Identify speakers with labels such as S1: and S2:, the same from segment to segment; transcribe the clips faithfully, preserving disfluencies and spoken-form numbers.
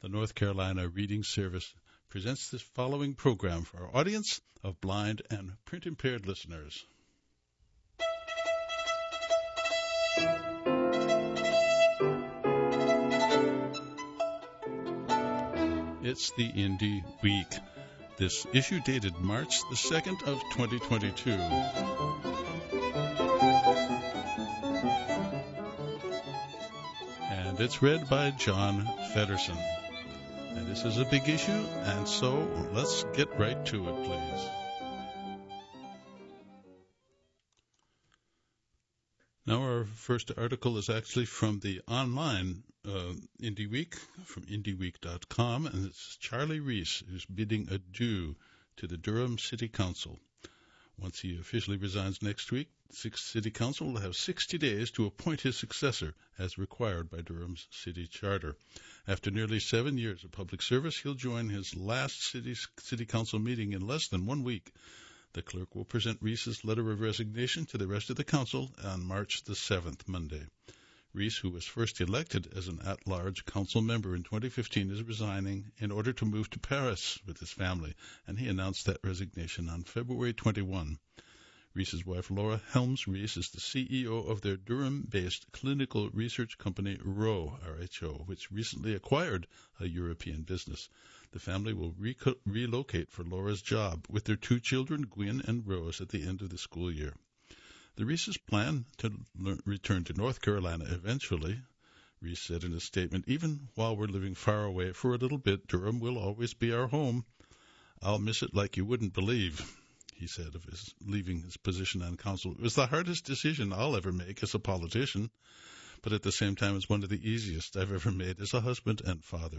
S1: The North Carolina Reading Service presents this following program for our audience of blind and print-impaired listeners. It's the Indie Week. This issue dated March the second of twenty twenty-two. And it's read by John Feddersen. And this is a big issue, and so let's get right to it, please. Now our first article is actually from the online uh, Indie Week, from indie week dot com, and it's Charlie Reese who's bidding adieu to the Durham City Council. Once he officially resigns next week, the City Council will have sixty days to appoint his successor, as required by Durham's city charter. After nearly seven years of public service, he'll join his last city, city council meeting in less than one week. The clerk will present Reese's letter of resignation to the rest of the council on March the seventh, Monday. Reese, who was first elected as an at-large council member in twenty fifteen, is resigning in order to move to Paris with his family, and he announced that resignation on February twenty-first. Reese's wife, Laura Helms Reese, is the C E O of their Durham-based clinical research company, R O, R H O, which recently acquired a European business. The family will re- relocate for Laura's job with their two children, Gwyn and Rose, at the end of the school year. The Reeses plan to le- return to North Carolina eventually. Reese said in a statement, "Even while we're living far away for a little bit, Durham will always be our home. I'll miss it like you wouldn't believe," he said of his leaving his position on council. "It was the hardest decision I'll ever make as a politician, but at the same time it's one of the easiest I've ever made as a husband and father."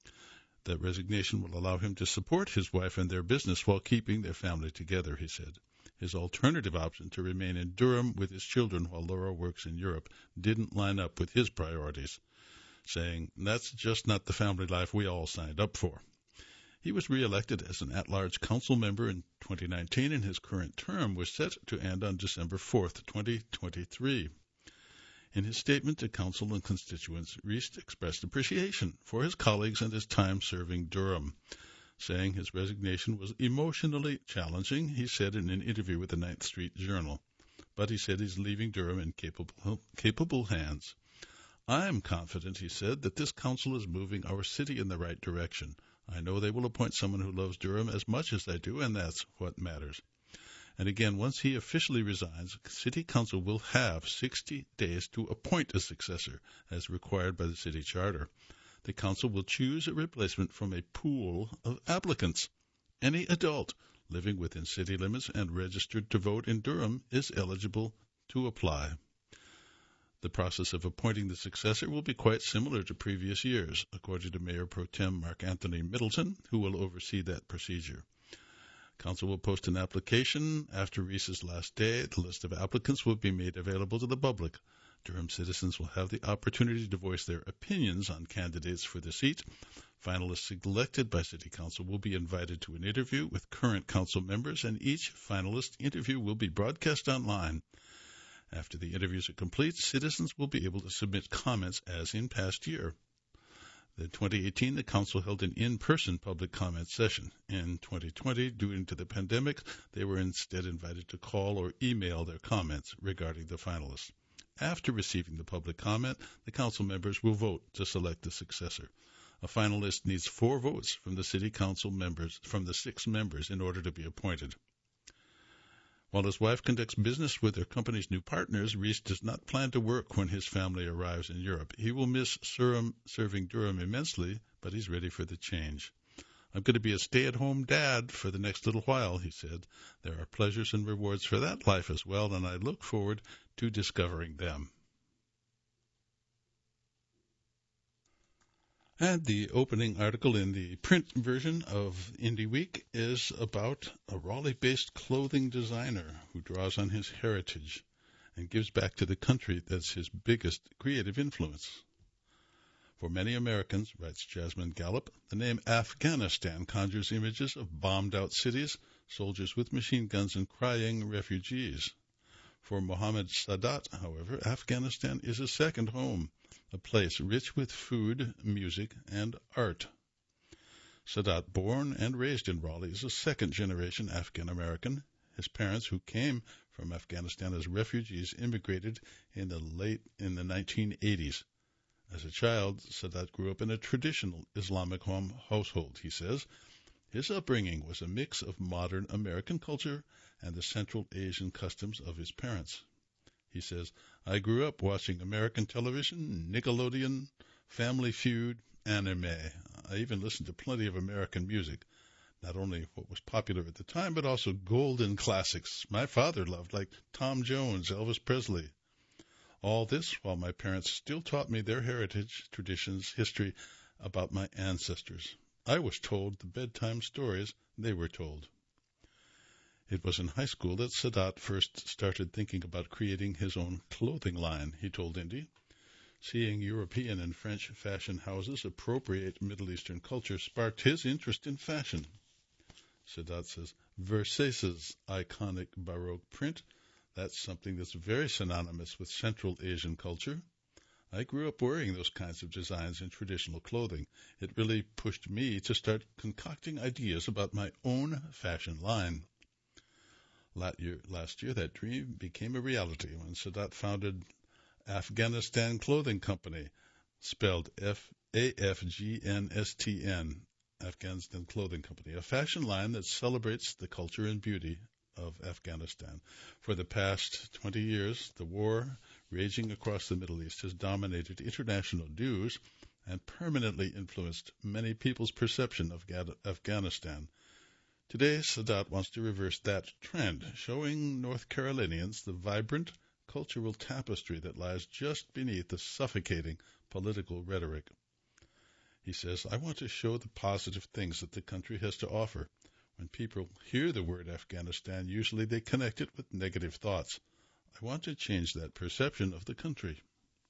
S1: That resignation will allow him to support his wife and their business while keeping their family together, he said. His alternative option to remain in Durham with his children while Laura works in Europe didn't line up with his priorities, saying, "That's just not the family life we all signed up for." He was re-elected as an at-large council member in twenty nineteen, and his current term was set to end on December fourth, twenty twenty-three. In his statement to council and constituents, Reese expressed appreciation for his colleagues and his time serving Durham. Saying his resignation was emotionally challenging, he said in an interview with the Ninth Street Journal. But he said he's leaving Durham in capable, capable hands. "I'm confident," he said, "that this council is moving our city in the right direction. I know they will appoint someone who loves Durham as much as I do, and that's what matters." And again, once he officially resigns, City Council will have sixty days to appoint a successor, as required by the city charter. The council will choose a replacement from a pool of applicants. Any adult living within city limits and registered to vote in Durham is eligible to apply. The process of appointing the successor will be quite similar to previous years, according to Mayor Pro Tem Mark Anthony Middleton, who will oversee that procedure. Council will post an application after Reese's last day. The list of applicants will be made available to the public. Durham citizens will have the opportunity to voice their opinions on candidates for the seat. Finalists selected by City Council will be invited to an interview with current council members, and each finalist interview will be broadcast online. After the interviews are complete, citizens will be able to submit comments as in past year. In twenty eighteen, the council held an in-person public comment session. In twenty twenty, due to the pandemic, they were instead invited to call or email their comments regarding the finalists. After receiving the public comment, the council members will vote to select the successor. A finalist needs four votes from the city council members, from the six members, in order to be appointed. While his wife conducts business with their company's new partners, Reese does not plan to work when his family arrives in Europe. He will miss Surham, serving Durham immensely, but he's ready for the change. "I'm going to be a stay-at-home dad for the next little while," he said. "There are pleasures and rewards for that life as well, and I look forward to discovering them." And the opening article in the print version of Indie Week is about a Raleigh-based clothing designer who draws on his heritage and gives back to the country that's his biggest creative influence. For many Americans, writes Jasmine Gallup, the name Afghanistan conjures images of bombed-out cities, soldiers with machine guns, and crying refugees. For Mohammad Sadat, however, Afghanistan is a second home. a place rich with food, music, and art. Sadat, born and raised in Raleigh, is a second-generation Afghan-American. His parents, who came from Afghanistan as refugees, immigrated in the late in the nineteen eighties. As a child, Sadat grew up in a traditional Islamic home household, he says. His upbringing was a mix of modern American culture and the Central Asian customs of his parents. He says, I grew up watching American television, Nickelodeon, Family Feud, anime. I even listened to plenty of American music, not only what was popular at the time, but also golden classics my father loved, like Tom Jones, Elvis Presley. All this while my parents still taught me their heritage, traditions, history about my ancestors. I was told the bedtime stories they were told. It was in high school that Sadat first started thinking about creating his own clothing line, he told Indy. Seeing European and French fashion houses appropriate Middle Eastern culture sparked his interest in fashion. Sadat says, Versace's iconic Baroque print, that's something that's very synonymous with Central Asian culture. I grew up wearing those kinds of designs in traditional clothing. It really pushed me to start concocting ideas about my own fashion line. Last year, last year that dream became a reality when Sadat founded Afghanistan Clothing Company, spelled F A F G N S T N, Afghanistan Clothing Company, a fashion line that celebrates the culture and beauty of Afghanistan. For the past twenty years, the war raging across the Middle East has dominated international news and permanently influenced many people's perception of Afghanistan. Today, Sadat wants to reverse that trend, showing North Carolinians the vibrant cultural tapestry that lies just beneath the suffocating political rhetoric. He says, I want to show the positive things that the country has to offer. When people hear the word Afghanistan, usually they connect it with negative thoughts. I want to change that perception of the country.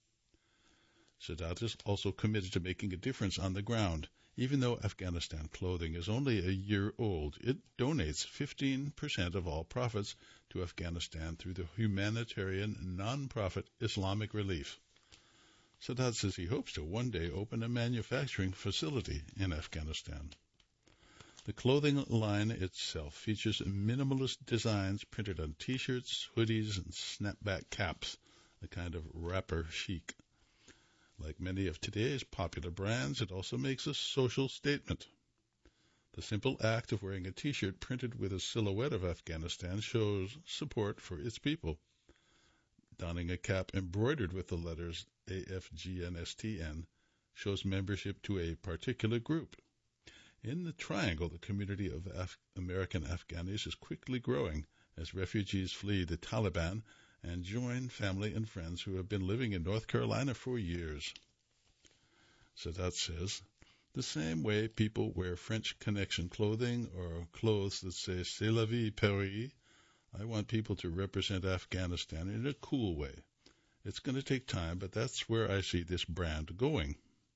S1: Sadat is also committed to making a difference on the ground. Even though Afghanistan Clothing is only a year old, it donates fifteen percent of all profits to Afghanistan through the humanitarian non-profit Islamic Relief. Sadat says he hopes to one day open a manufacturing facility in Afghanistan. The clothing line itself features minimalist designs printed on T-shirts, hoodies, and snapback caps, a kind of rapper chic. Like many of today's popular brands, it also makes a social statement. The simple act of wearing a T-shirt printed with a silhouette of Afghanistan shows support for its people. Donning a cap embroidered with the letters A F G N S T N shows membership to a particular group. In the Triangle, the community of Af- American Afghanis is quickly growing as refugees flee the Taliban and join family and friends who have been living in North Carolina for years. Sadat says, the same way people wear French Connection clothing or clothes that say C'est la vie, Paris, I want people to represent Afghanistan in a cool way. It's going to take time, but that's where I see this brand going.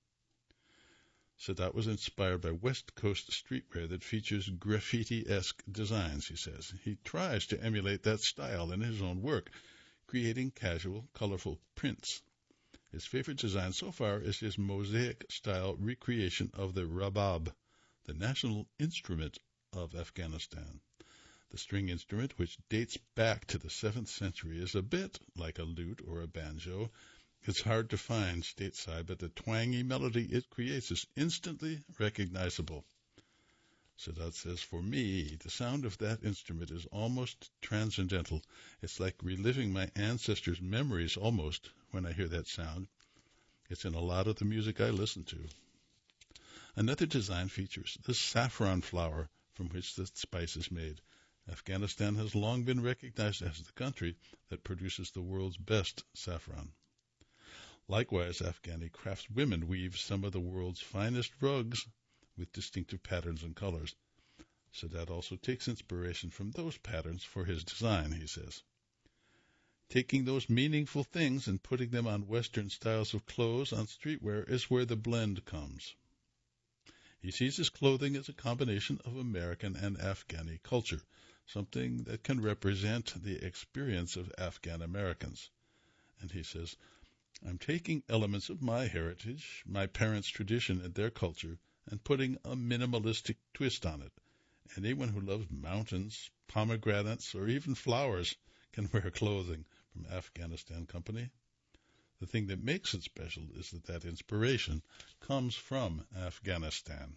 S1: Sadat was inspired by West Coast streetwear that features graffiti-esque designs, he says. He tries to emulate that style in his own work, creating casual, colorful prints. His favorite design so far is his mosaic-style recreation of the rabab, the national instrument of Afghanistan. The string instrument, which dates back to the seventh century, is a bit like a lute or a banjo. It's hard to find stateside, but the twangy melody it creates is instantly recognizable. Sadat says, for me, the sound of that instrument is almost transcendental. It's like reliving my ancestors' memories almost when I hear that sound. It's in a lot of the music I listen to. Another design features the saffron flower from which the spice is made. Afghanistan has long been recognized as the country that produces the world's best saffron. Likewise, Afghani craftswomen weave some of the world's finest rugs with distinctive patterns and colors. Sadat also takes inspiration from those patterns for his design, he says. Taking those meaningful things and putting them on Western styles of clothes on streetwear is where the blend comes. He sees his clothing as a combination of American and Afghani culture, something that can represent the experience of Afghan Americans. And he says, I'm taking elements of my heritage, my parents' tradition and their culture, and putting a minimalistic twist on it. Anyone who loves mountains, pomegranates, or even flowers can wear clothing from Afghanistan Company. The thing that makes it special is that that inspiration comes from Afghanistan.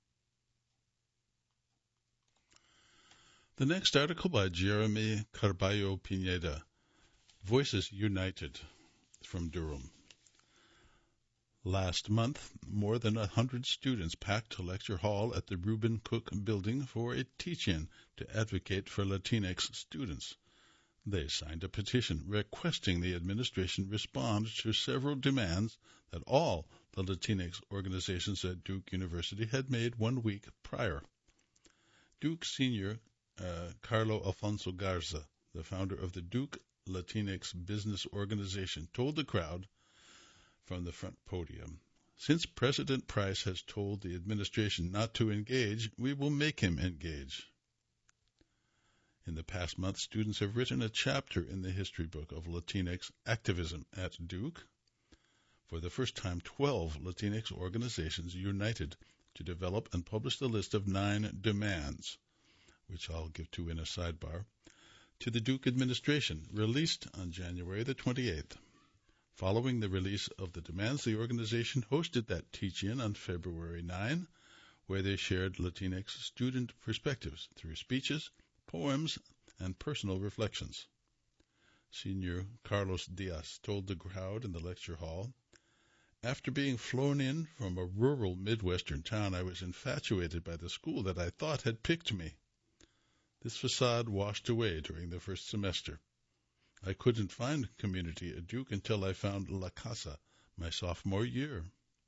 S1: The next article by Jeremy Carballo Pineda, Voices United, from Durham. Last month, more than a hundred students packed a lecture hall at the Reuben Cook Building for a teach-in to advocate for Latinx students. They signed a petition requesting the administration respond to several demands that all the Latinx organizations at Duke University had made one week prior. Duke Senior uh, Carlo Alfonso Garza, the founder of the Duke Latinx Business Organization, told the crowd from the front podium, "Since President Price has told the administration not to engage, we will make him engage." In the past month, students have written a chapter in the history book of Latinx activism at Duke. For the first time, twelve Latinx organizations united to develop and publish the list of nine demands, which I'll give to in a sidebar, to the Duke administration, released on January the twenty-eighth. Following the release of the demands, the organization hosted that teach-in on February ninth, where they shared Latinx student perspectives through speeches, poems, and personal reflections. Senior Carlos Diaz told the crowd in the lecture hall, "After being flown in from a rural Midwestern town, I was infatuated by the school that I thought had picked me. This facade washed away during the first semester. I couldn't find community at Duke until I found La Casa my sophomore year."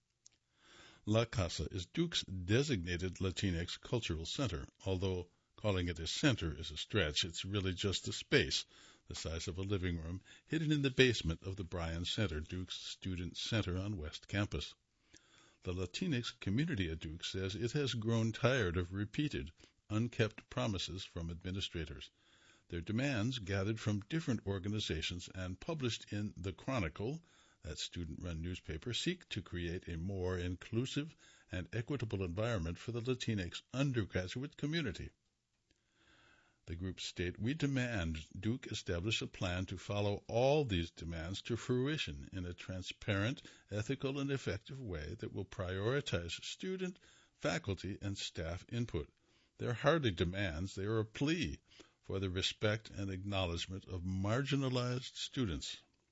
S1: La Casa is Duke's designated Latinx cultural center, although calling it a center is a stretch. It's really just a space the size of a living room, hidden in the basement of the Bryan Center, Duke's student center on West Campus. The Latinx community at Duke says it has grown tired of repeated, unkept promises from administrators. Their demands, gathered from different organizations and published in The Chronicle, that student-run newspaper, seek to create a more inclusive and equitable environment for the Latinx undergraduate community. The group state, "We demand Duke establish a plan to follow all these demands to fruition in a transparent, ethical, and effective way that will prioritize student, faculty, and staff input. They're hardly demands, they are a plea for the respect and acknowledgement of marginalized students."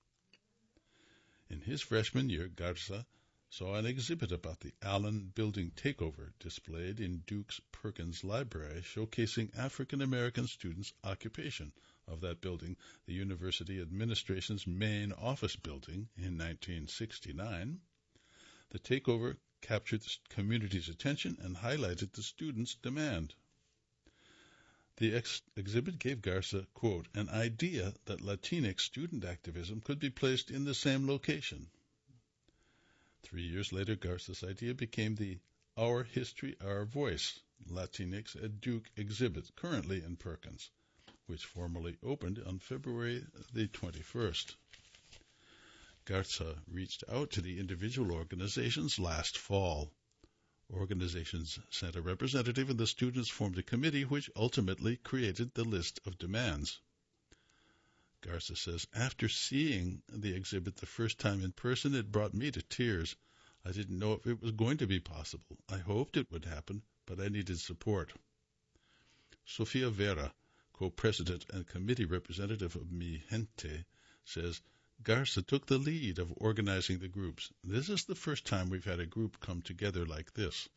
S1: In his freshman year, Garza saw an exhibit about the Allen Building takeover displayed in Duke's Perkins Library, showcasing African-American students' occupation of that building, the university administration's main office building, in nineteen sixty-nine. The takeover captured the community's attention and highlighted the students' demand. The ex- exhibit gave Garza, quote, "an idea that Latinx student activism could be placed in the same location." Three years later, Garza's idea became the Our History, Our Voice Latinx at Duke exhibit, currently in Perkins, which formally opened on February the twenty-first. Garza reached out to the individual organizations last fall. Organizations sent a representative, and the students formed a committee which ultimately created the list of demands. Garza says, "After seeing the exhibit the first time in person, it brought me to tears. I didn't know if it was going to be possible. I hoped it would happen, but I needed support." Sofia Vera, co-president and committee representative of Mi Gente, says, "Garza took the lead of organizing the groups. This is the first time we've had a group come together like this."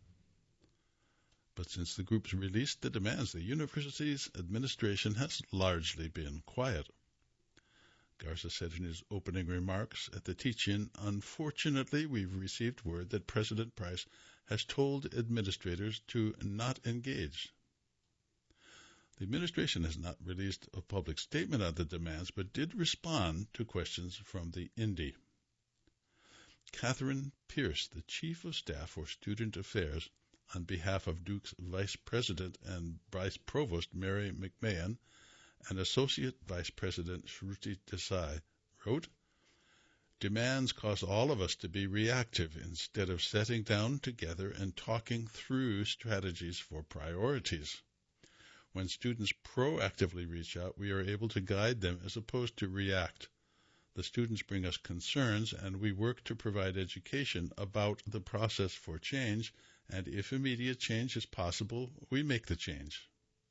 S1: But since the groups released the demands, the university's administration has largely been quiet. Garza said in his opening remarks at the teach-in, "Unfortunately, we've received word that President Price has told administrators to not engage." The administration has not released a public statement on the demands, but did respond to questions from the Indy. Catherine Pierce, the Chief of Staff for Student Affairs, on behalf of Duke's Vice President and Vice Provost Mary McMahon and Associate Vice President Shruti Desai, wrote, Demands cause all of us to be reactive instead of sitting down together and talking through strategies for priorities. When students proactively reach out, we are able to guide them as opposed to react. The students bring us concerns, and we work to provide education about the process for change, and if immediate change is possible, we make the change.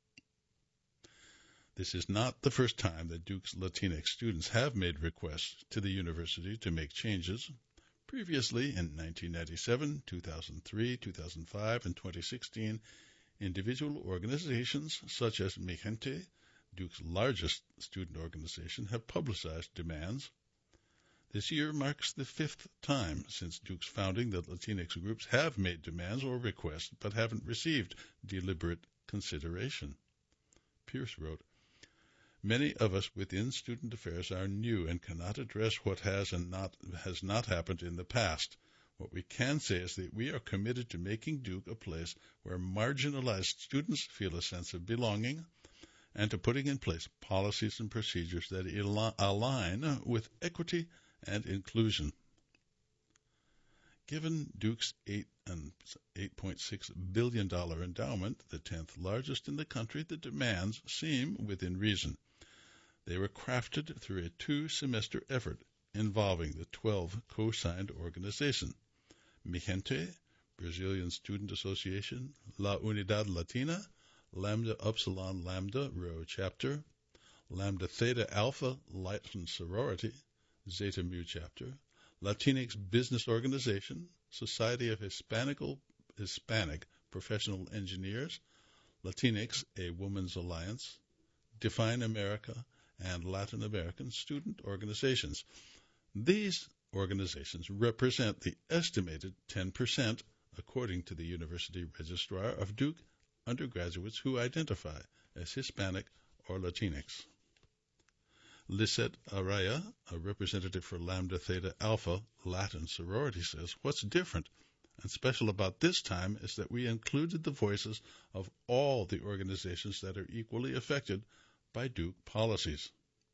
S1: This is not the first time that Duke's Latinx students have made requests to the university to make changes. Previously, in nineteen ninety-seven, two thousand three, two thousand five, and twenty sixteen, individual organizations such as Mi Gente, Duke's largest student organization, have publicized demands. This year marks the fifth time since Duke's founding that Latinx groups have made demands or requests but haven't received deliberate consideration. Pierce wrote, "Many of us within student affairs are new and cannot address what has and not has not happened in the past. What we can say is that we are committed to making Duke a place where marginalized students feel a sense of belonging, and to putting in place policies and procedures that align with equity and inclusion." Given Duke's eight point six billion dollars endowment, the tenth largest in the country, the demands seem within reason. They were crafted through a two-semester effort involving the twelve co-signed organizations: Mi Gente, Brazilian Student Association, La Unidad Latina, Lambda Upsilon Lambda Rho Chapter, Lambda Theta Alpha Latin Sorority, Zeta Mu Chapter, Latinx Business Organization, Society of Hispanical, Hispanic Professional Engineers, Latinx, a Women's Alliance, Define America, and Latin American student organizations. These organizations represent the estimated ten percent, according to the University Registrar, of Duke undergraduates who identify as Hispanic or Latinx. Lisette Araya, a representative for Lambda Theta Alpha Latin Sorority, says, "What's different and special about this time is that we included the voices of all the organizations that are equally affected by Duke policies."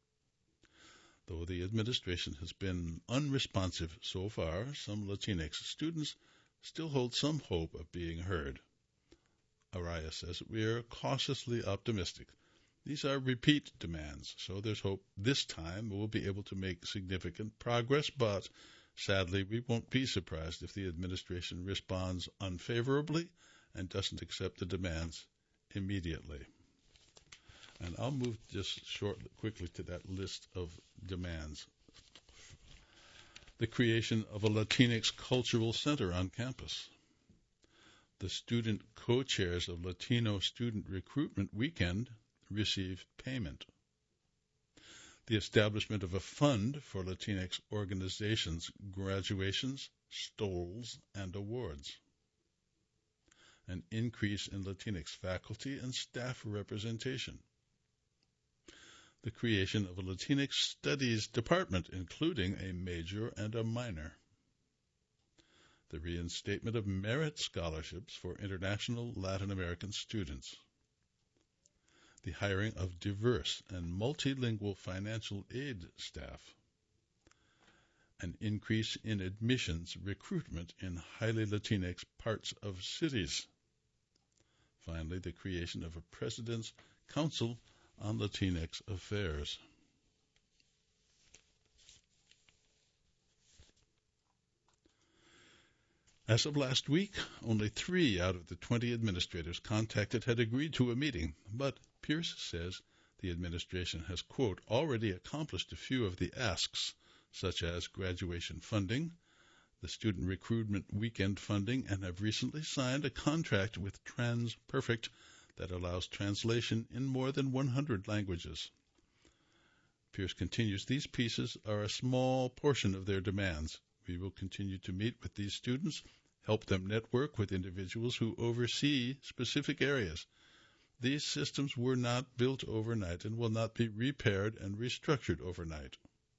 S1: Though the administration has been unresponsive so far, some Latinx students still hold some hope of being heard. Araya says, "We are cautiously optimistic. These are repeat demands, so there's hope this time we'll be able to make significant progress, but sadly we won't be surprised if the administration responds unfavorably and doesn't accept the demands immediately." And I'll move just shortly, quickly to that list of demands. The creation of a Latinx Cultural Center on campus. The student co-chairs of Latino Student Recruitment Weekend received payment. The establishment of a fund for Latinx organizations, graduations, stoles, and awards. An increase in Latinx faculty and staff representation. The creation of a Latinx Studies department, including a major and a minor. The reinstatement of merit scholarships for international Latin American students. The hiring of diverse and multilingual financial aid staff. An increase in admissions recruitment in highly Latinx parts of cities. Finally, the creation of a President's Council on Latinx Affairs. As of last week, only three out of the twenty administrators contacted had agreed to a meeting, but Pierce says the administration has, quote, already accomplished a few of the asks, such as graduation funding, the student recruitment weekend funding, and have recently signed a contract with TransPerfect that allows translation in more than one hundred languages. Pierce continues, these pieces are a small portion of their demands. We will continue to meet with these students, help them network with individuals who oversee specific areas. These systems were not built overnight and will not be repaired and restructured overnight.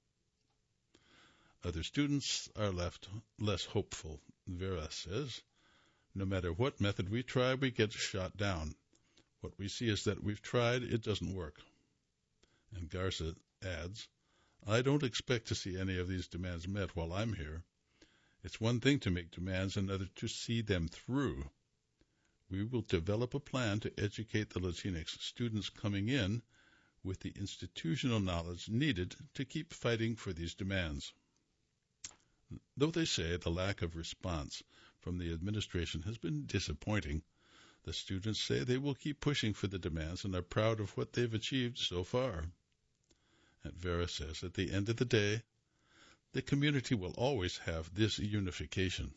S1: Other students are left less hopeful. Vera says, no matter what method we try, we get shot down. What we see is that we've tried, it doesn't work. And Garza adds, I don't expect to see any of these demands met while I'm here. It's one thing to make demands, another to see them through. We will develop a plan to educate the Latinx students coming in with the institutional knowledge needed to keep fighting for these demands. Though they say the lack of response from the administration has been disappointing, the students say they will keep pushing for the demands and are proud of what they've achieved so far. And Vera says, at the end of the day, the community will always have this unification.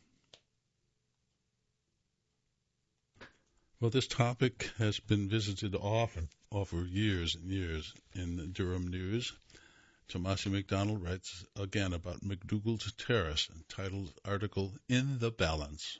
S1: Well, this topic has been visited often over years and years in Durham News. Tomasi McDonald writes again about McDougald Terrace, entitled article, In the Balance.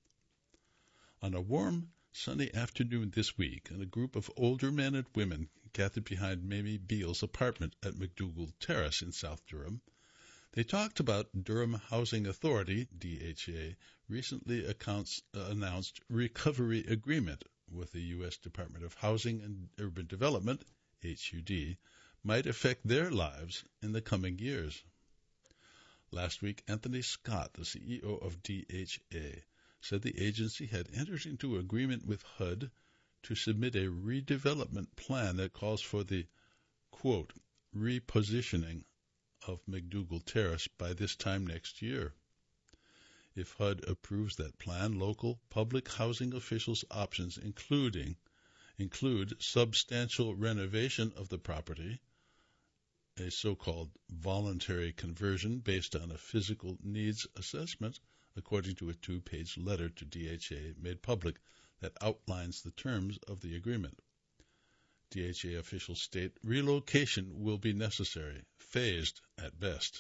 S1: On a warm, sunny afternoon this week, and a group of older men and women gathered behind Mamie Beale's apartment at McDougald Terrace in South Durham, they talked about Durham Housing Authority, D H A, recently accounts, uh, announced recovery agreement with the U S Department of Housing and Urban Development, H U D, might affect their lives in the coming years. Last week, Anthony Scott, the C E O of D H A, said the agency had entered into agreement with H U D to submit a redevelopment plan that calls for the, quote, repositioning of McDougald Terrace by this time next year. If H U D approves that plan, local public housing officials' options including include substantial renovation of the property, a so-called voluntary conversion based on a physical needs assessment, according to a two-page letter to D H A made public that outlines the terms of the agreement. D H A officials state relocation will be necessary, phased at best.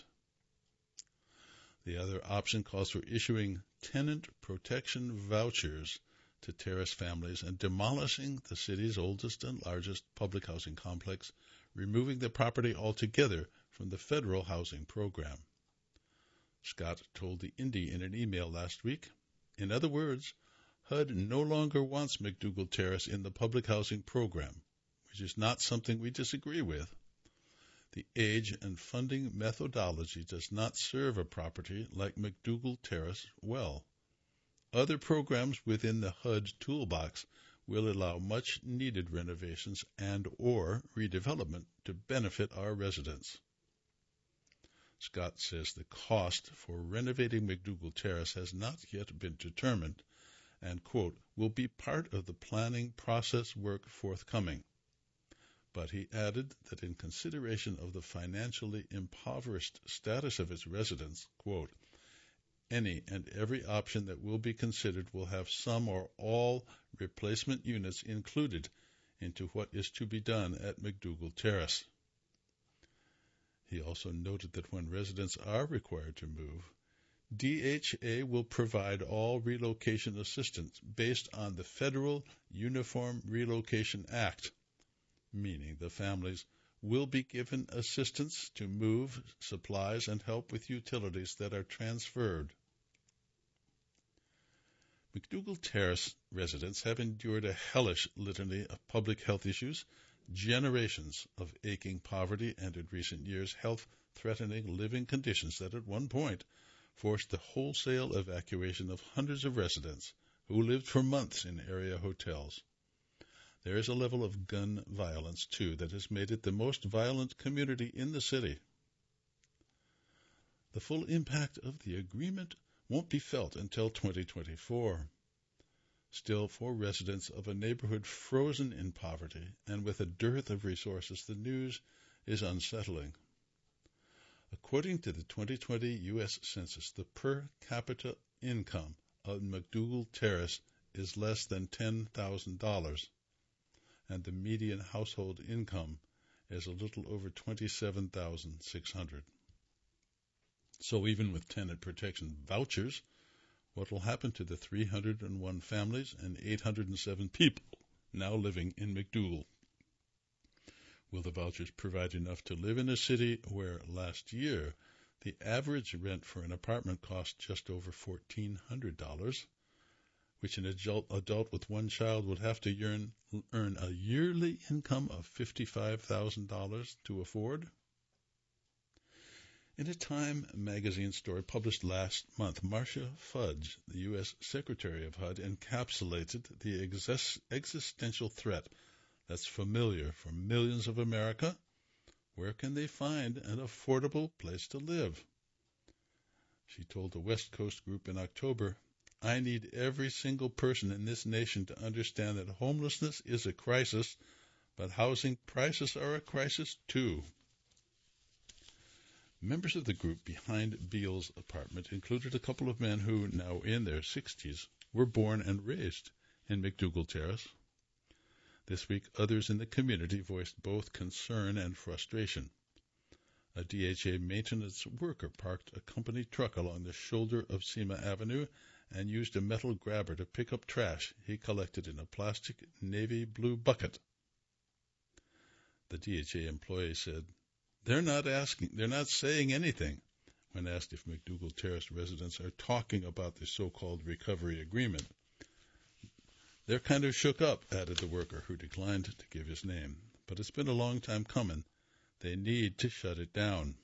S1: The other option calls for issuing tenant protection vouchers to terrace families and demolishing the city's oldest and largest public housing complex, removing the property altogether from the federal housing program. Scott told the Indy in an email last week, in other words, H U D no longer wants McDougald Terrace in the public housing program, which is not something we disagree with. The age and funding methodology does not serve a property like McDougald Terrace well. Other programs within the H U D toolbox will allow much-needed renovations and or redevelopment to benefit our residents. Scott says the cost for renovating McDougald Terrace has not yet been determined and, quote, will be part of the planning process work forthcoming. But he added that in consideration of the financially impoverished status of its residents, quote, any and every option that will be considered will have some or all replacement units included into what is to be done at McDougald Terrace. He also noted that when residents are required to move, D H A will provide all relocation assistance based on the Federal Uniform Relocation Act, meaning the families will be given assistance to move supplies and help with utilities that are transferred. McDougald Terrace residents have endured a hellish litany of public health issues, generations of aching poverty, and in recent years health-threatening living conditions that at one point forced the wholesale evacuation of hundreds of residents who lived for months in area hotels. There is a level of gun violence, too, that has made it the most violent community in the city. The full impact of the agreement won't be felt until twenty twenty-four. Still, for residents of a neighborhood frozen in poverty and with a dearth of resources, the news is unsettling. According to the twenty twenty U S Census, the per capita income of McDougald Terrace is less than ten thousand dollars, and the median household income is a little over twenty-seven thousand six hundred dollars. So even with tenant protection vouchers, what will happen to the three hundred one families and eight hundred seven people now living in McDougald? Will the vouchers provide enough to live in a city where last year the average rent for an apartment cost just over fourteen hundred dollars, which an adult, adult with one child would have to earn, earn a yearly income of fifty-five thousand dollars to afford? In a Time magazine story published last month, Marcia Fudge, the U S Secretary of H U D, encapsulated the exis- existential threat that's familiar for millions of America. Where can they find an affordable place to live? She told the West Coast Group in October, I need every single person in this nation to understand that homelessness is a crisis, but housing prices are a crisis too. Members of the group behind Beale's apartment included a couple of men who, now in their sixties, were born and raised in McDougall Terrace. This week, others in the community voiced both concern and frustration. A D H A maintenance worker parked a company truck along the shoulder of Sema Avenue and used a metal grabber to pick up trash he collected in a plastic navy blue bucket. The D H A employee said, They're not asking, they're not saying anything. When asked if McDougall Terrace residents are talking about the so-called recovery agreement. They're kind of shook up, added the worker, who declined to give his name. But it's been a long time coming. They need to shut it down.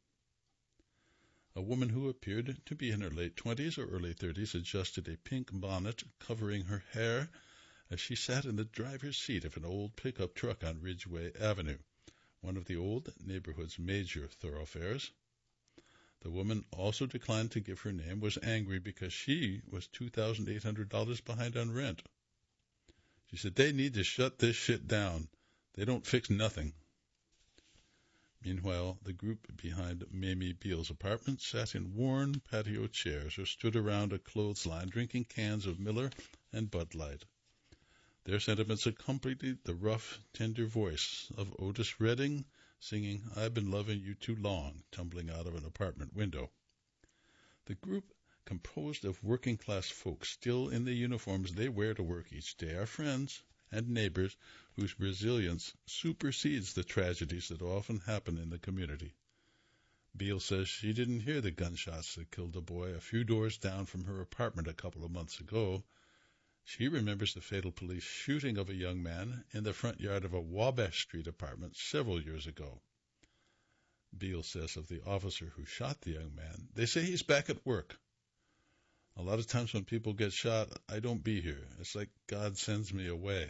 S1: A woman who appeared to be in her late twenties or early thirties adjusted a pink bonnet covering her hair as she sat in the driver's seat of an old pickup truck on Ridgeway Avenue, one of the old neighborhood's major thoroughfares. The woman also declined to give her name, was angry because she was two thousand eight hundred dollars behind on rent. She said, they need to shut this shit down. They don't fix nothing. Meanwhile, the group behind Mamie Beale's apartment sat in worn patio chairs or stood around a clothesline drinking cans of Miller and Bud Light. Their sentiments accompanied the rough, tender voice of Otis Redding singing, I've Been Loving You Too Long, tumbling out of an apartment window. The group, composed of working-class folks still in the uniforms they wear to work each day, are friends and neighbors whose resilience supersedes the tragedies that often happen in the community. Beale says she didn't hear the gunshots that killed a boy a few doors down from her apartment a couple of months ago. She remembers the fatal police shooting of a young man in the front yard of a Wabash Street apartment several years ago. Beale says of the officer who shot the young man, they say he's back at work. A lot of times when people get shot, I don't be here. It's like God sends me away.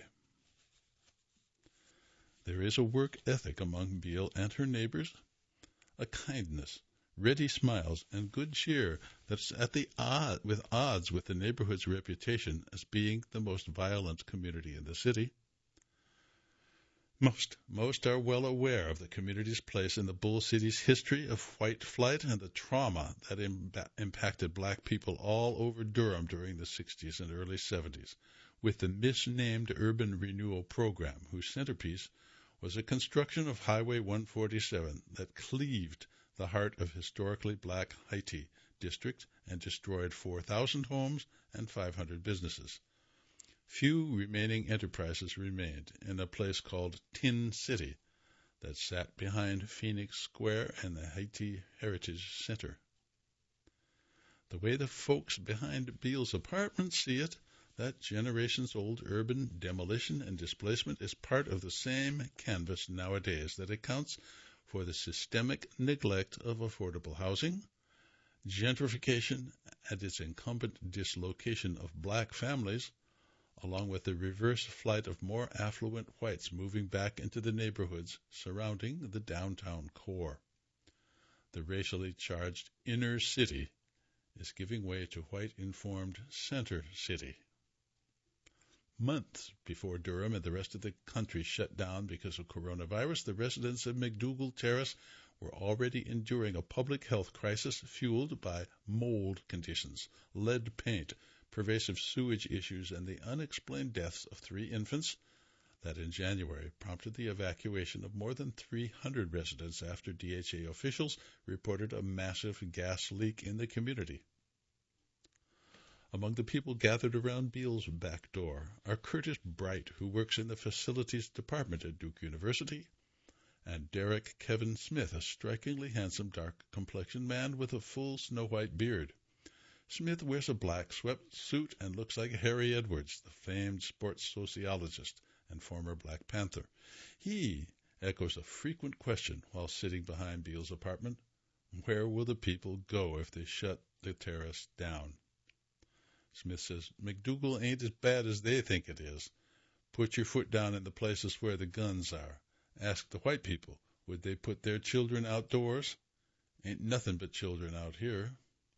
S1: There is a work ethic among Beale and her neighbors, a kindness, ready smiles, and good cheer that's at the odd with odds with the neighborhood's reputation as being the most violent community in the city. Most most are well aware of the community's place in the Bull City's history of white flight and the trauma that Im- impacted black people all over Durham during the sixties and early seventies, with the misnamed Urban Renewal Program, whose centerpiece was a construction of Highway one forty-seven that cleaved the heart of historically black Haiti district and destroyed four thousand homes and five hundred businesses. Few remaining enterprises remained in a place called Tin City that sat behind Phoenix Square and the Haiti Heritage Center. The way the folks behind Beale's apartment see it, that generations-old urban demolition and displacement is part of the same canvas nowadays that accounts for the systemic neglect of affordable housing, gentrification, and its incumbent dislocation of black families, along with the reverse flight of more affluent whites moving back into the neighborhoods surrounding the downtown core. The racially charged inner city is giving way to white-informed center city. Months before Durham and the rest of the country shut down because of coronavirus, the residents of McDougall Terrace were already enduring a public health crisis fueled by mold conditions, lead paint, pervasive sewage issues, and the unexplained deaths of three infants that in January prompted the evacuation of more than three hundred residents after D H A officials reported a massive gas leak in the community. Among the people gathered around Beale's back door are Curtis Bright, who works in the facilities department at Duke University, and Derek Kevin Smith, a strikingly handsome dark-complexioned man with a full snow-white beard. Smith wears a black sweatsuit and looks like Harry Edwards, the famed sports sociologist and former Black Panther. He echoes a frequent question while sitting behind Beale's apartment. Where will the people go if they shut the terrace down? Smith says, McDougal ain't as bad as they think it is. Put your foot down in the places where the guns are. Ask the white people, would they put their children outdoors? Ain't nothing but children out here.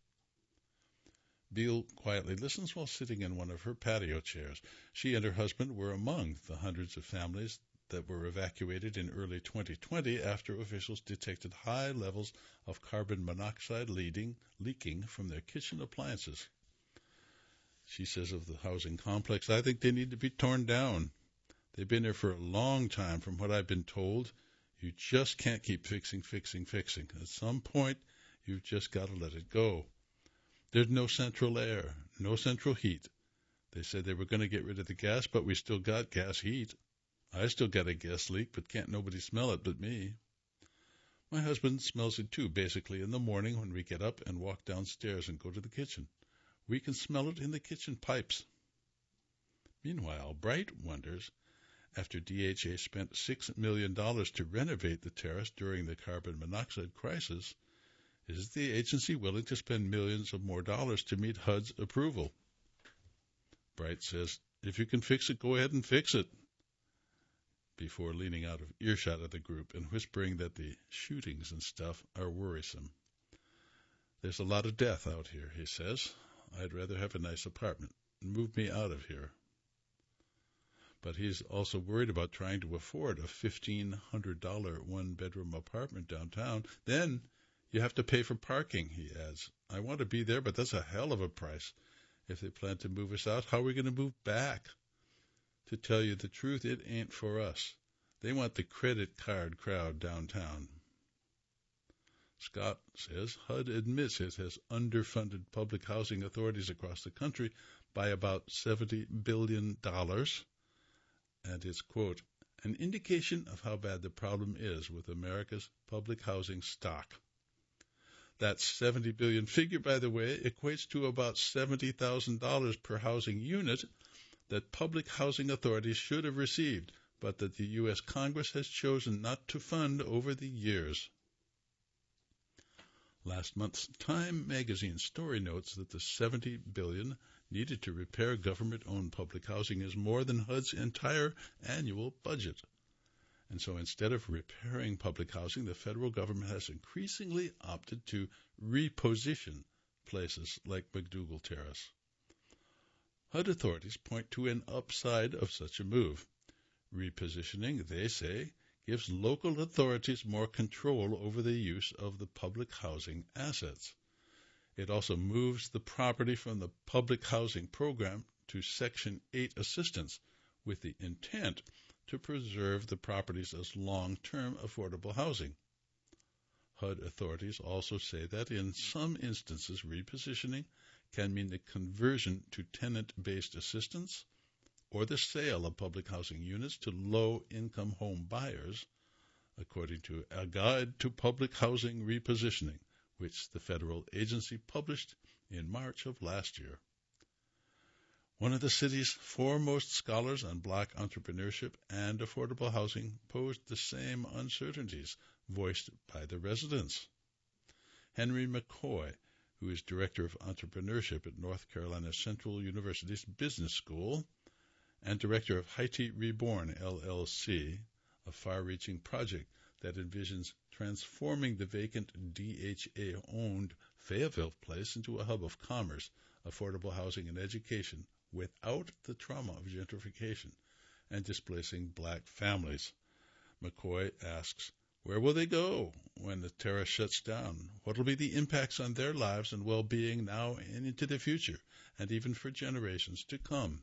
S1: Beale quietly listens while sitting in one of her patio chairs. She and her husband were among the hundreds of families that were evacuated in early twenty twenty after officials detected high levels of carbon monoxide leading, leaking from their kitchen appliances. She says of the housing complex, I think they need to be torn down. They've been there for a long time. From what I've been told, you just can't keep fixing, fixing, fixing. At some point, you've just got to let it go. There's no central air, no central heat. They said they were going to get rid of the gas, but we still got gas heat. I still got a gas leak, but can't nobody smell it but me. My husband smells it too, basically in the morning when we get up and walk downstairs and go to the kitchen. We can smell it in the kitchen pipes. Meanwhile, Bright wonders, after D H A spent six million dollars to renovate the terrace during the carbon monoxide crisis, is the agency willing to spend millions of more dollars to meet H U D's approval? Bright says, if you can fix it, go ahead and fix it, before leaning out of earshot of the group and whispering that the shootings and stuff are worrisome. There's a lot of death out here, he says. I'd rather have a nice apartment. Move me out of here. But he's also worried about trying to afford a fifteen hundred dollars one-bedroom apartment downtown. Then you have to pay for parking, he adds. I want to be there, but that's a hell of a price. If they plan to move us out, how are we going to move back? To tell you the truth, it ain't for us. They want the credit card crowd downtown. Scott says H U D admits it has underfunded public housing authorities across the country by about seventy billion dollars. And it's, quote, an indication of how bad the problem is with America's public housing stock. That seventy billion dollars figure, by the way, equates to about seventy thousand dollars per housing unit that public housing authorities should have received, but that the U S Congress has chosen not to fund over the years. Last month's Time magazine story notes that the seventy billion dollars needed to repair government-owned public housing is more than H U D's entire annual budget. And so instead of repairing public housing, the federal government has increasingly opted to reposition places like McDougal Terrace. H U D authorities point to an upside of such a move. Repositioning, they say, gives local authorities more control over the use of the public housing assets. It also moves the property from the public housing program to Section eight assistance with the intent to preserve the properties as long-term affordable housing. H U D authorities also say that in some instances repositioning can mean the conversion to tenant-based assistance or the sale of public housing units to low-income home buyers, according to A Guide to Public Housing Repositioning, which the federal agency published in March of last year. One of the city's foremost scholars on black entrepreneurship and affordable housing posed the same uncertainties voiced by the residents. Henry McCoy, who is Director of Entrepreneurship at North Carolina Central University's Business School and Director of Haiti Reborn, L L C, a far-reaching project that envisions transforming the vacant D H A-owned Fayetteville Place into a hub of commerce, affordable housing, and education without the trauma of gentrification and displacing black families. McCoy asks, where will they go when the terrace shuts down? What will be the impacts on their lives and well-being now and into the future, and even for generations to come?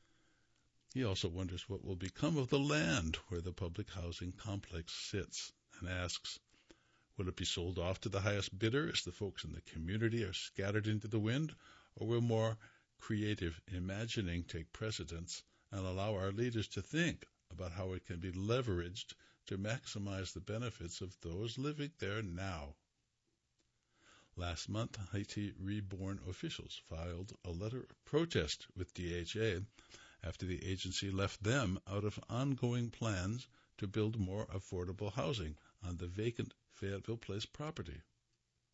S1: He also wonders what will become of the land where the public housing complex sits, and asks, will it be sold off to the highest bidder as the folks in the community are scattered into the wind, or will more creative imagining take precedence and allow our leaders to think about how it can be leveraged to maximize the benefits of those living there now? Last month, Haiti Reborn officials filed a letter of protest with D H A after the agency left them out of ongoing plans to build more affordable housing on the vacant Fayetteville Place property.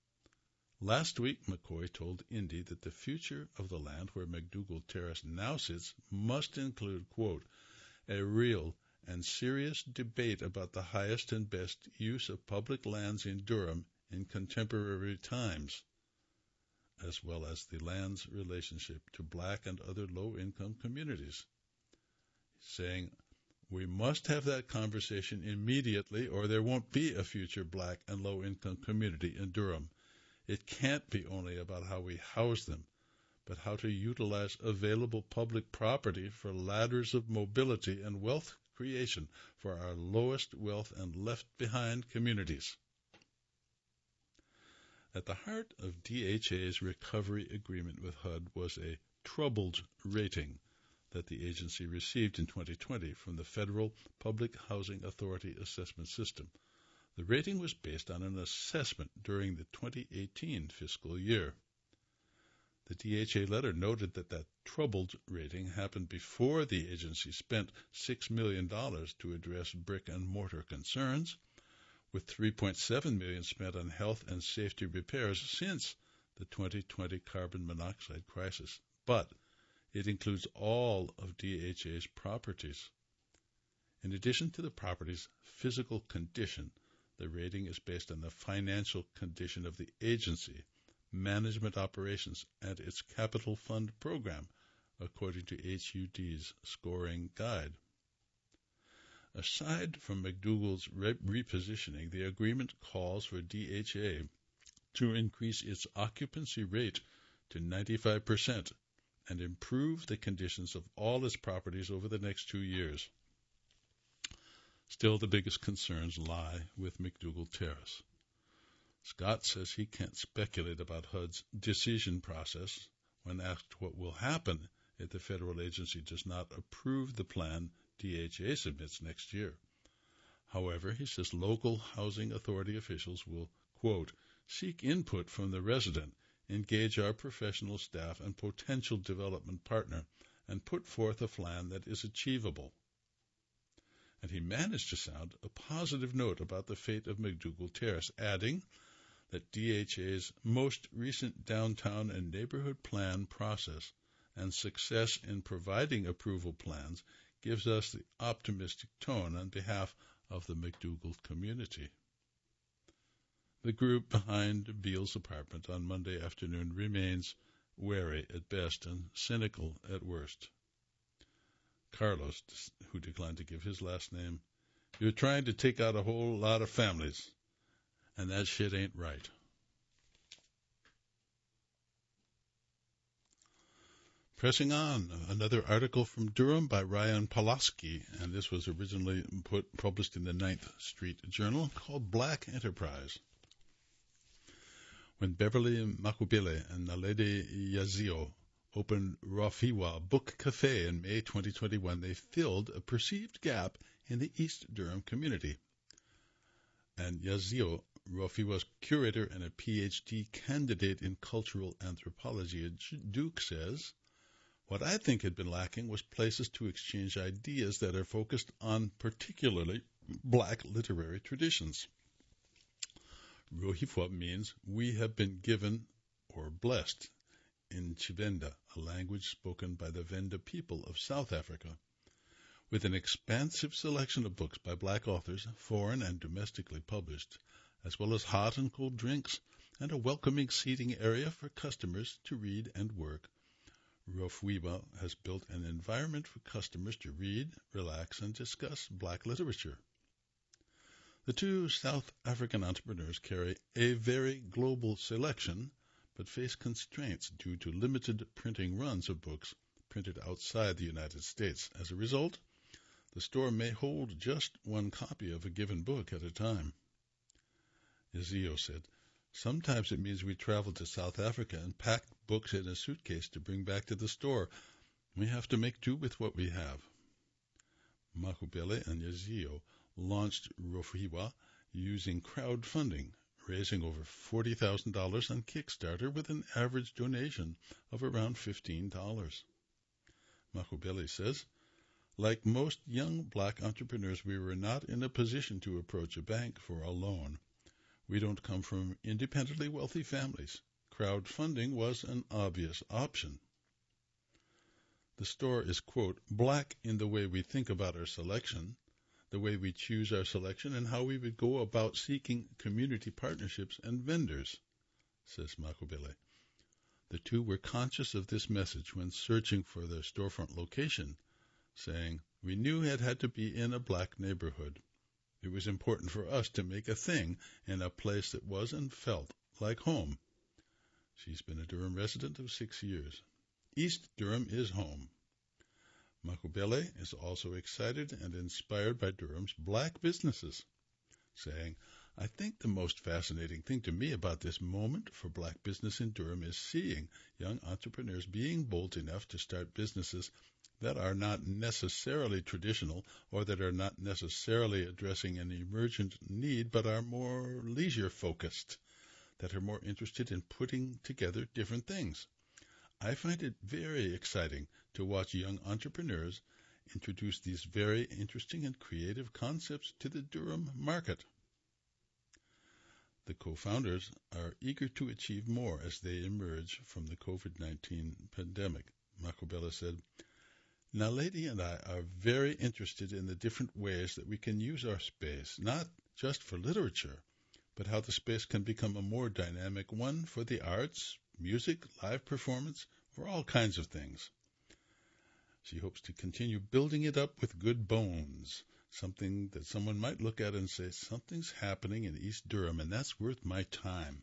S1: Last week, McCoy told Indy that the future of the land where McDougall Terrace now sits must include, quote, a real and serious debate about the highest and best use of public lands in Durham in contemporary times, as well as the land's relationship to black and other low-income communities, saying, we must have that conversation immediately or there won't be a future black and low-income community in Durham. It can't be only about how we house them, but how to utilize available public property for ladders of mobility and wealth creation for our lowest wealth and left-behind communities. At the heart of D H A's recovery agreement with H U D was a troubled rating that the agency received in twenty twenty from the Federal Public Housing Authority Assessment System. The rating was based on an assessment during the twenty eighteen fiscal year. The D H A letter noted that that troubled rating happened before the agency spent six million dollars to address brick-and-mortar concerns, with three point seven million dollars spent on health and safety repairs since the twenty twenty carbon monoxide crisis. But it includes all of D H A's properties. In addition to the property's physical condition, the rating is based on the financial condition of the agency, management operations, and its capital fund program, according to H U D's scoring guide. Aside from McDougall's re- repositioning, the agreement calls for D H A to increase its occupancy rate to ninety-five percent and improve the conditions of all its properties over the next two years. Still, the biggest concerns lie with McDougall Terrace. Scott says he can't speculate about H U D's decision process when asked what will happen if the federal agency does not approve the plan D H A submits next year. However, he says local housing authority officials will, quote, seek input from the resident, engage our professional staff and potential development partner, and put forth a plan that is achievable. And he managed to sound a positive note about the fate of McDougall Terrace, adding that D H A's most recent downtown and neighborhood plan process and success in providing approval plans gives us the optimistic tone on behalf of the McDougall community. The group behind Beale's apartment on Monday afternoon remains wary at best and cynical at worst. Carlos, who declined to give his last name, you're trying to take out a whole lot of families, and that shit ain't right. Pressing on, another article from Durham by Ryan Pulaski, and this was originally put, published in the Ninth Street Journal, called Black Enterprise. When Beverly Makubele and Naledi Yazio opened Rafiwa Book Cafe in May twenty twenty-one, they filled a perceived gap in the East Durham community. And Yazio, Rafiwa's curator and a P H D candidate in cultural anthropology at Duke, says, what I think had been lacking was places to exchange ideas that are focused on particularly black literary traditions. Rohifwa means we have been given or blessed in Chivenda, a language spoken by the Venda people of South Africa. With an expansive selection of books by black authors, foreign and domestically published, as well as hot and cold drinks, and a welcoming seating area for customers to read and work, Rohifwa has built an environment for customers to read, relax, and discuss black literature. The two South African entrepreneurs carry a very global selection, but face constraints due to limited printing runs of books printed outside the United States. As a result, the store may hold just one copy of a given book at a time. Yazio said, sometimes it means we travel to South Africa and pack books in a suitcase to bring back to the store. We have to make do with what we have. Makubele and Yazio launched Rohifwa using crowdfunding, raising over forty thousand dollars on Kickstarter with an average donation of around fifteen dollars. Makubele says, like most young black entrepreneurs, we were not in a position to approach a bank for a loan. We don't come from independently wealthy families. crowdfunding was an obvious option. The store is, quote, black in the way we think about our selection, the way we choose our selection, and how we would go about seeking community partnerships and vendors, says Makubele. The two were conscious of this message when searching for their storefront location, saying, we knew it had to be in a black neighborhood. It was important for us to make a thing in a place that was and felt like home. She's been a Durham resident of six years. East Durham is home. Makubele is also excited and inspired by Durham's black businesses, saying, I think the most fascinating thing to me about this moment for black business in Durham is seeing young entrepreneurs being bold enough to start businesses that are not necessarily traditional or that are not necessarily addressing an emergent need but are more leisure-focused, that are more interested in putting together different things. I find it very exciting to watch young entrepreneurs introduce these very interesting and creative concepts to the Durham market. The co-founders are eager to achieve more as they emerge from the covid nineteen pandemic. Makubele said, Naledi and I are very interested in the different ways that we can use our space, not just for literature, but how the space can become a more dynamic one for the arts, music, live performance, or all kinds of things. She hopes to continue building it up with good bones, something that someone might look at and say, something's happening in East Durham, and that's worth my time.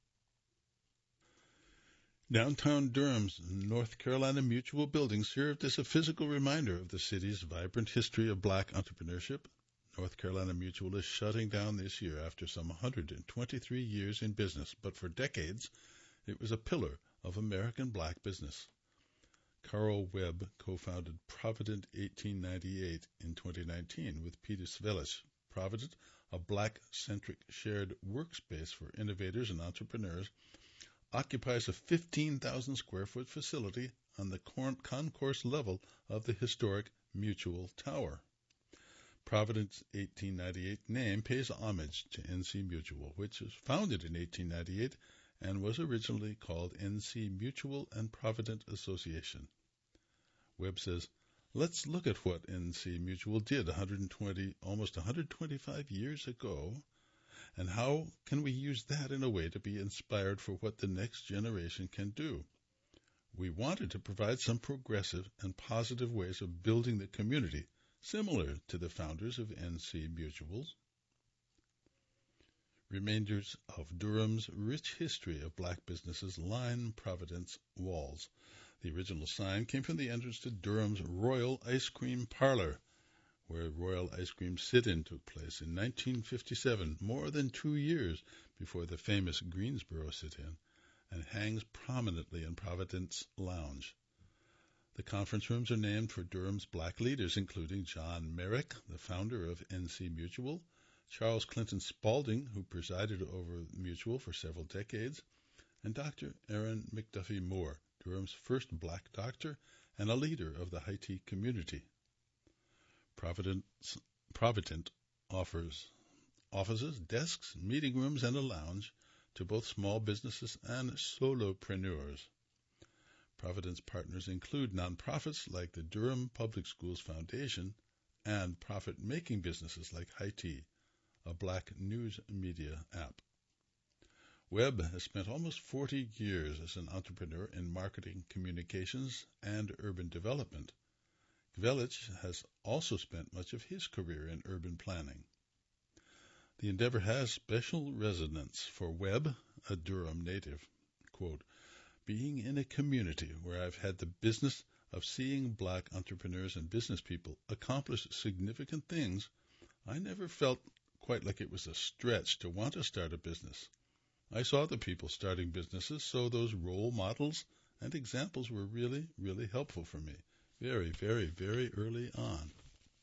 S1: Downtown Durham's North Carolina Mutual building served as a physical reminder of the city's vibrant history of black entrepreneurship. North Carolina Mutual is shutting down this year after some one hundred twenty-three years in business, but for decades it was a pillar of American black business. Carl Webb co-founded Provident eighteen ninety-eight in twenty nineteen with Peter Svelich. Provident, a black-centric shared workspace for innovators and entrepreneurs, occupies a fifteen thousand square foot facility on the concourse level of the historic Mutual Tower. Provident's eighteen ninety-eight name pays homage to N C Mutual, which was founded in eighteen ninety-eight and was originally called N C Mutual and Provident Association. Webb says, let's look at what N C Mutual did one hundred twenty, almost one hundred twenty-five years ago, and how can we use that in a way to be inspired for what the next generation can do? We wanted to provide some progressive and positive ways of building the community, similar to the founders of N C Mutuals. Remainders of Durham's rich history of black businesses line Providence walls. The original sign came from the entrance to Durham's Royal Ice Cream Parlor, where Royal Ice Cream Sit-In took place in nineteen fifty-seven, more than two years before the famous Greensboro Sit-In, and hangs prominently in Providence Lounge. The conference rooms are named for Durham's black leaders, including John Merrick, the founder of N C Mutual, Charles Clinton Spaulding, who presided over Mutual for several decades, and Doctor Aaron McDuffie Moore, Durham's first black doctor and a leader of the Haiti community. Providence, Provident offers offices, desks, meeting rooms, and a lounge to both small businesses and solopreneurs. Providence partners include nonprofits like the Durham Public Schools Foundation and profit-making businesses like Haiti, a black news media app. Webb has spent almost forty years as an entrepreneur in marketing, communications, and urban development. Gvelich has also spent much of his career in urban planning. The endeavor has special resonance for Webb, a Durham native. Quote, being in a community where I've had the business of seeing black entrepreneurs and business people accomplish significant things, I never felt quite like it was a stretch to want to start a business. I saw the people starting businesses, so those role models and examples were really, really helpful for me. Very, very, very early on.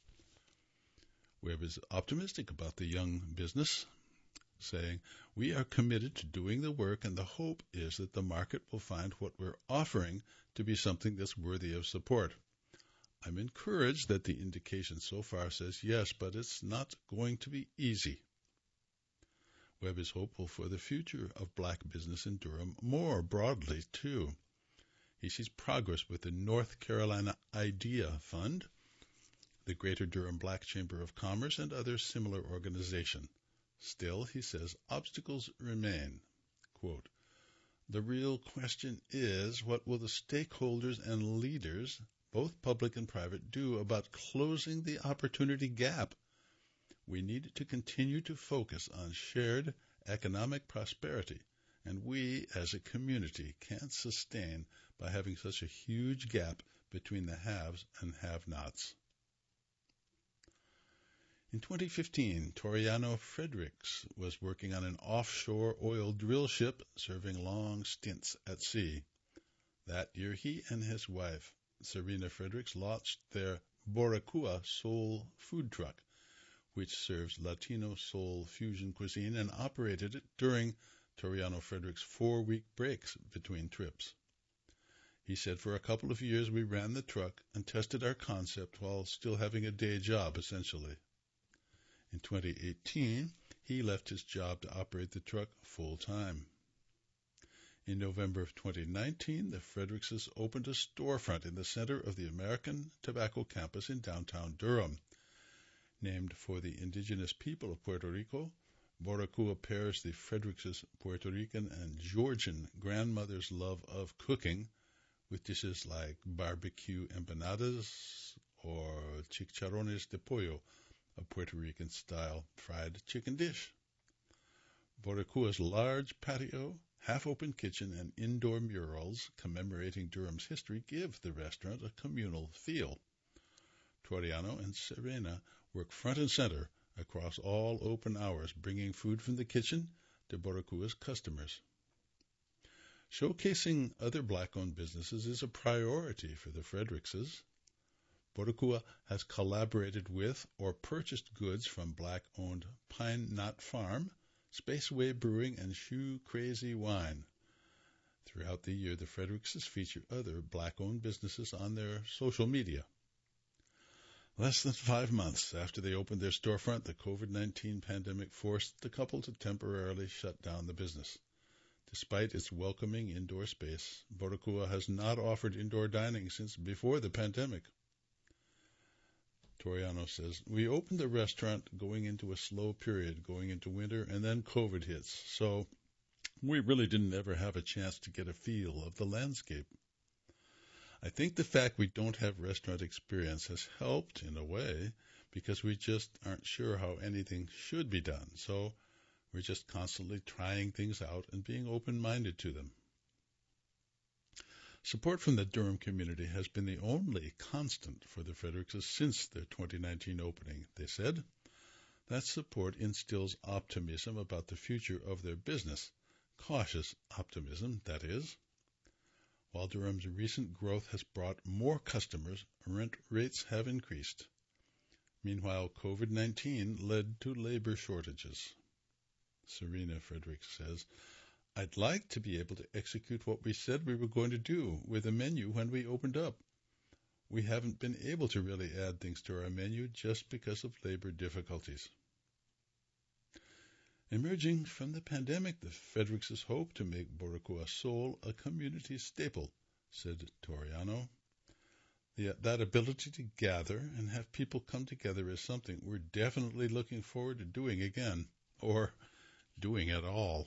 S1: Webb is optimistic about the young business, saying, we are committed to doing the work, and the hope is that the market will find what we're offering to be something that's worthy of support. I'm encouraged that the indication so far says yes, but it's not going to be easy. Webb is hopeful for the future of black business in Durham more broadly, too. He sees progress with the North Carolina IDEA Fund, the Greater Durham Black Chamber of Commerce, and other similar organizations. Still, he says, obstacles remain. Quote, the real question is, what will the stakeholders and leaders, both public and private, do about closing the opportunity gap? We need to continue to focus on shared economic prosperity, and we as a community can't sustain by having such a huge gap between the haves and have-nots. In twenty fifteen, Toriano Fredericks was working on an offshore oil drill ship serving long stints at sea. That year, he and his wife, Serena Fredericks, launched their Boricua Soul food truck, which serves Latino soul fusion cuisine, and operated it during Toriano Fredericks' four-week breaks between trips. He said, for a couple of years we ran the truck and tested our concept while still having a day job, essentially. In twenty eighteen, he left his job to operate the truck full-time. In November of twenty nineteen, the Fredericks opened a storefront in the center of the American Tobacco campus in downtown Durham. Named for the indigenous people of Puerto Rico, Boricua pairs the Fredericks' Puerto Rican and Georgian grandmother's love of cooking with dishes like barbecue empanadas or chicharrones de pollo, a Puerto Rican-style fried chicken dish. Boricua's large patio, half-open kitchen, and indoor murals commemorating Durham's history give the restaurant a communal feel. Toriano and Serena work front and center across all open hours, bringing food from the kitchen to Boricua's customers. Showcasing other black-owned businesses is a priority for the Fredericks. Boricua has collaborated with or purchased goods from black-owned Pine Knot Farm, Spaceway Brewing, and Shoe Crazy Wine. Throughout the year, the Fredericks feature other black-owned businesses on their social media. Less than five months after they opened their storefront, the covid nineteen pandemic forced the couple to temporarily shut down the business. Despite its welcoming indoor space, Boricua has not offered indoor dining since before the pandemic. Toriano says, we opened the restaurant going into a slow period, going into winter, and then COVID hits, so we really didn't ever have a chance to get a feel of the landscape. I think the fact we don't have restaurant experience has helped in a way because we just aren't sure how anything should be done, so we're just constantly trying things out and being open-minded to them. Support from the Durham community has been the only constant for the Fredericks since their twenty nineteen opening, they said. That support instills optimism about the future of their business, cautious optimism, that is. While Durham's recent growth has brought more customers, rent rates have increased. Meanwhile, covid nineteen led to labor shortages. Serena Fredericks says, I'd like to be able to execute what we said we were going to do with a menu when we opened up. We haven't been able to really add things to our menu just because of labor difficulties. Emerging from the pandemic, the Fredericks hope to make Boricua Soul a community staple, said Toriano. The, that ability to gather and have people come together is something we're definitely looking forward to doing again, or doing at all.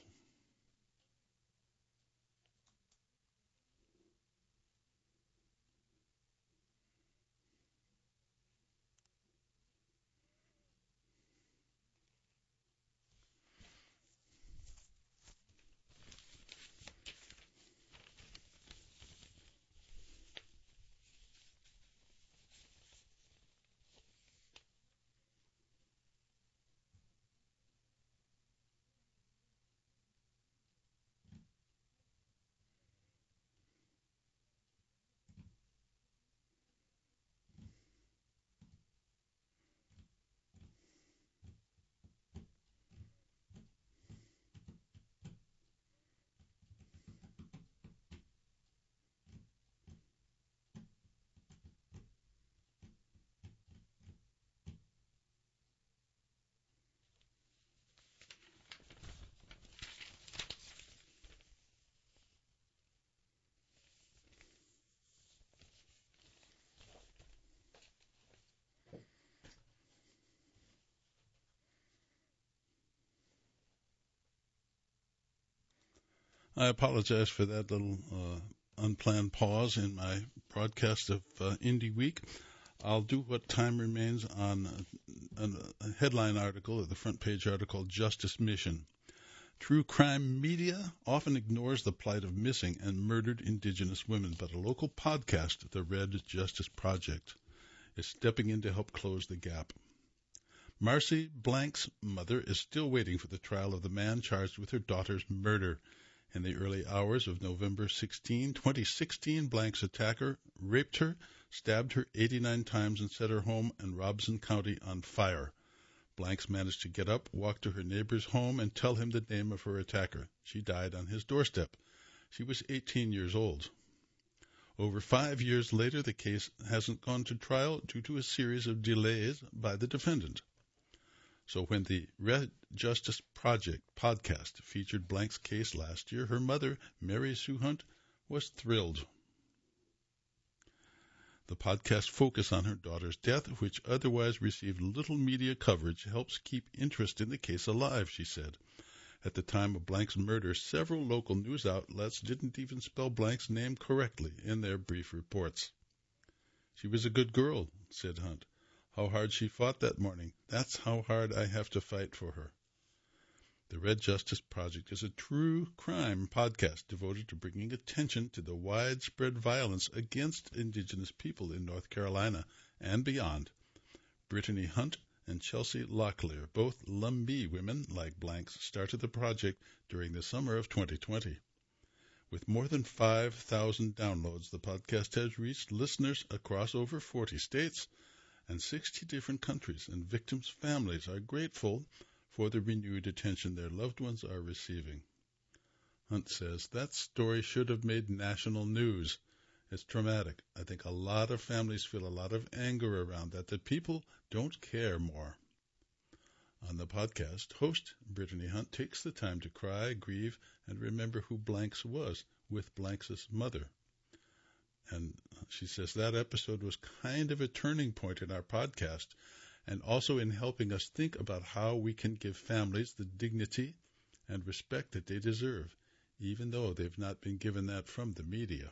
S1: I apologize for that little uh, unplanned pause in my broadcast of uh, Indie Week. I'll do what time remains on a, a headline article, or the front page article, Justice Mission. True crime media often ignores the plight of missing and murdered Indigenous women, but a local podcast, the Red Justice Project, is stepping in to help close the gap. Marcy Blank's mother is still waiting for the trial of the man charged with her daughter's murder. In the early hours of November sixteenth, twenty sixteen, Blank's attacker raped her, stabbed her eighty-nine times, and set her home in Robson County on fire. Blanks managed to get up, walk to her neighbor's home, and tell him the name of her attacker. She died on his doorstep. She was eighteen years old. Over five years later, the case hasn't gone to trial due to a series of delays by the defendant. So when the Red Justice Project podcast featured Blank's case last year, her mother, Mary Sue Hunt, was thrilled. The podcast's focus on her daughter's death, which otherwise received little media coverage, helps keep interest in the case alive, she said. At the time of Blank's murder, several local news outlets didn't even spell Blank's name correctly in their brief reports. She was a good girl, said Hunt. How hard she fought that morning. That's how hard I have to fight for her. The Red Justice Project is a true crime podcast devoted to bringing attention to the widespread violence against Indigenous people in North Carolina and beyond. Brittany Hunt and Chelsea Locklear, both Lumbee women like Blanks, started the project during the summer of twenty twenty. With more than five thousand downloads, the podcast has reached listeners across over forty states and sixty different countries, and victims' families are grateful for the renewed attention their loved ones are receiving. Hunt says, that story should have made national news. It's traumatic. I think a lot of families feel a lot of anger around that, that people don't care more. On the podcast, host Brittany Hunt takes the time to cry, grieve, and remember who Blanks was with Blanks' mother. And she says that episode was kind of a turning point in our podcast, and also in helping us think about how we can give families the dignity and respect that they deserve, even though they've not been given that from the media.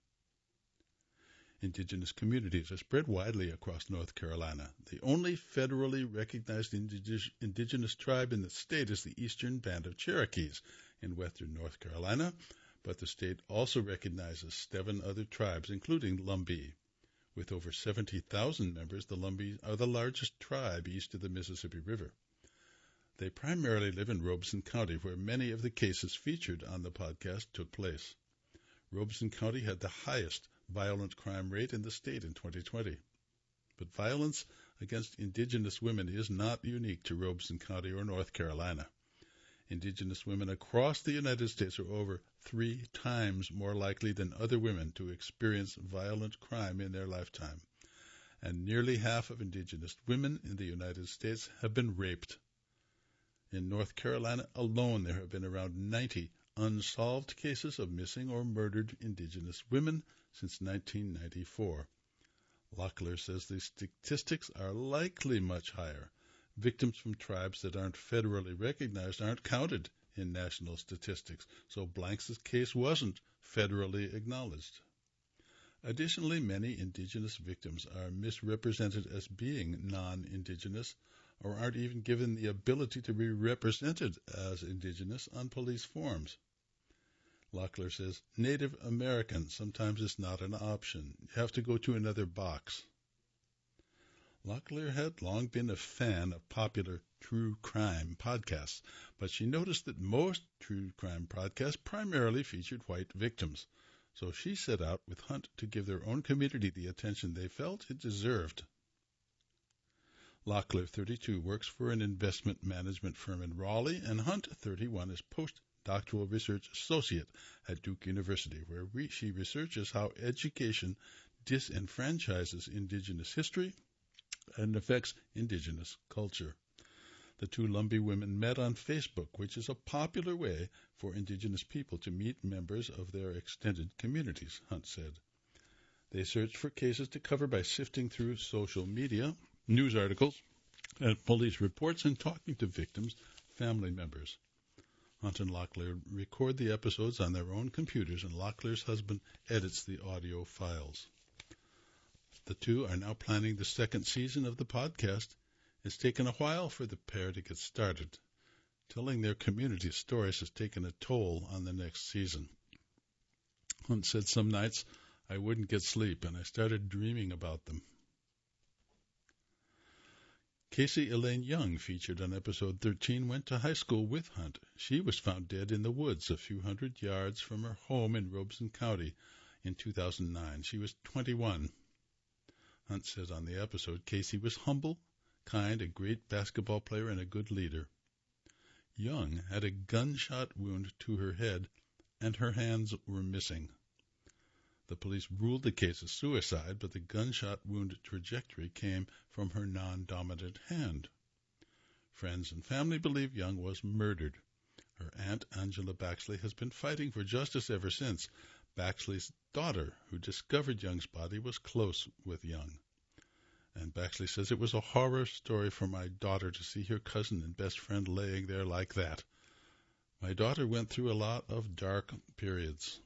S1: Indigenous communities are spread widely across North Carolina. The only federally recognized indig- indigenous tribe in the state is the Eastern Band of Cherokees in western North Carolina, but the state also recognizes seven other tribes, including Lumbee. With over seventy thousand members, the Lumbee are the largest tribe east of the Mississippi River. They primarily live in Robeson County, where many of the cases featured on the podcast took place. Robeson County had the highest violent crime rate in the state in twenty twenty. But violence against Indigenous women is not unique to Robeson County or North Carolina. Indigenous women across the United States are over three times more likely than other women to experience violent crime in their lifetime. And nearly half of Indigenous women in the United States have been raped. In North Carolina alone, there have been around ninety unsolved cases of missing or murdered Indigenous women since nineteen ninety-four. Locklear says the statistics are likely much higher. Victims from tribes that aren't federally recognized aren't counted in national statistics, so Blanks' case wasn't federally acknowledged. Additionally, many Indigenous victims are misrepresented as being non-Indigenous or aren't even given the ability to be represented as Indigenous on police forms. Locklear says, Native American sometimes is not an option. You have to go to another box. Locklear had long been a fan of popular true crime podcasts, but she noticed that most true crime podcasts primarily featured white victims. So she set out with Hunt to give their own community the attention they felt it deserved. Locklear, thirty-two, works for an investment management firm in Raleigh, and Hunt, thirty-one, is postdoctoral research associate at Duke University, where re- she researches how education disenfranchises Indigenous history and affects Indigenous culture. The two Lumbee women met on Facebook, which is a popular way for Indigenous people to meet members of their extended communities, Hunt said. They searched for cases to cover by sifting through social media, news articles, and police reports, and talking to victims' family members. Hunt and Locklear record the episodes on their own computers, and Locklear's husband edits the audio files. The two are now planning the second season of the podcast. It's taken a while for the pair to get started. Telling their community stories has taken a toll on the next season. Hunt said some nights I wouldn't get sleep, and I started dreaming about them. Casey Elaine Young, featured on episode thirteen, went to high school with Hunt. She was found dead in the woods a few hundred yards from her home in Robeson County in two thousand nine. She was twenty-one. Hunt said on the episode, Casey was humble, kind, a great basketball player, and a good leader. Young had a gunshot wound to her head, and her hands were missing. The police ruled the case a suicide, but the gunshot wound trajectory came from her non-dominant hand. Friends and family believe Young was murdered. Her aunt, Angela Baxley, has been fighting for justice ever since. Baxley's daughter, who discovered Young's body, was close with Young. And Baxley says, it was a horror story for my daughter to see her cousin and best friend laying there like that. My daughter went through a lot of dark periods.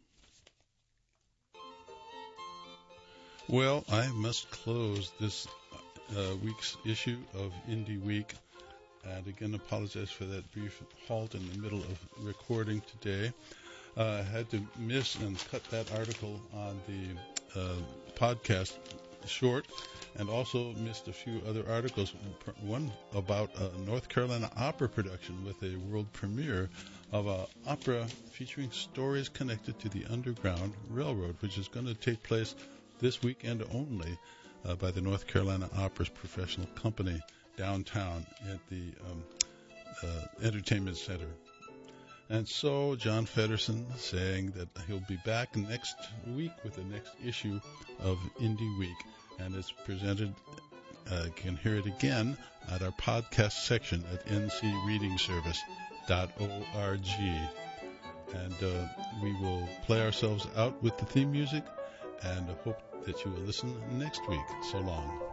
S1: Well, I must close this uh, week's issue of Indie Week. And again, apologize for that brief halt in the middle of recording today. Uh, I had to miss and cut that article on the uh, podcast short, and also missed a few other articles. One about a North Carolina opera production with a world premiere of an opera featuring stories connected to the Underground Railroad, which is going to take place this weekend only uh, by the North Carolina Opera's professional company downtown at the um, uh, Entertainment Center. And so John Feddersen saying that he'll be back next week with the next issue of Indie Week. And it's presented, uh, you can hear it again at our podcast section at n c reading service dot org. And uh, we will play ourselves out with the theme music, and hope that you will listen next week. So long.